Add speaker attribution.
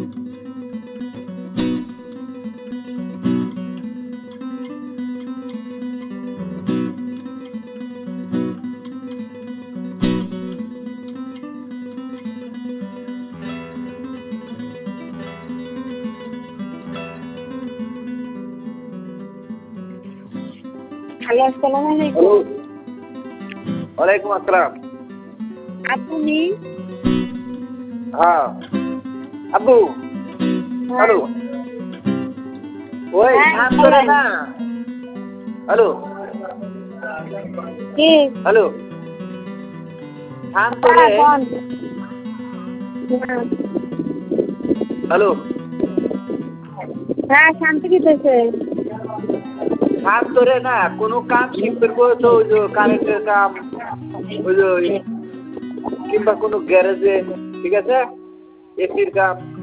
Speaker 1: Hello, আসসালামু আলাইকুম।
Speaker 2: ওয়ালাইকুম আসসালাম।
Speaker 1: আপনি?
Speaker 2: হ্যাঁ আব্বু। হ্যালো। ওই কাম করে না। হ্যালো।
Speaker 1: কি?
Speaker 2: হ্যালো। কাম করে। হ্যালো।
Speaker 1: হ্যাঁ, শান্তি দিতেছে।
Speaker 2: কাম করে না, কোনো কাম শিখবেন তো ওই যে কারেন্টের কাম, ওই যে কিংবা কোনো গ্যারেজে, ঠিক আছে, এসির কাম।